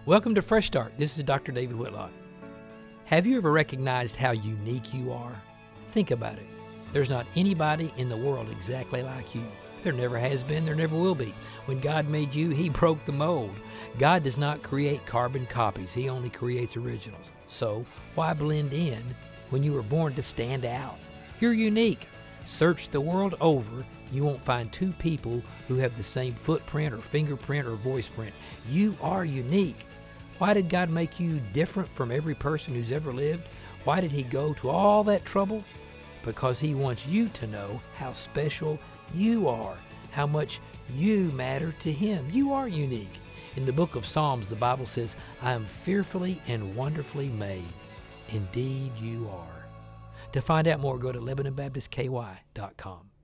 Welcome to Fresh Start. This is Dr. David Whitlock. Have you ever recognized how unique you are? Think about it. There's not anybody in the world exactly like you. There never has been, there never will be. When God made you, He broke the mold. God does not create carbon copies. He only creates originals. So why blend in when you were born to stand out? You're unique. Search the world over, you won't find two people who have the same footprint or fingerprint or voice print. You are unique. Why did God make you different from every person who's ever lived? Why did He go to all that trouble? Because He wants you to know how special you are, how much you matter to Him. You are unique. In the book of Psalms, the Bible says, I am fearfully and wonderfully made. Indeed, you are. To find out more, go to LebanonBaptistKY.com.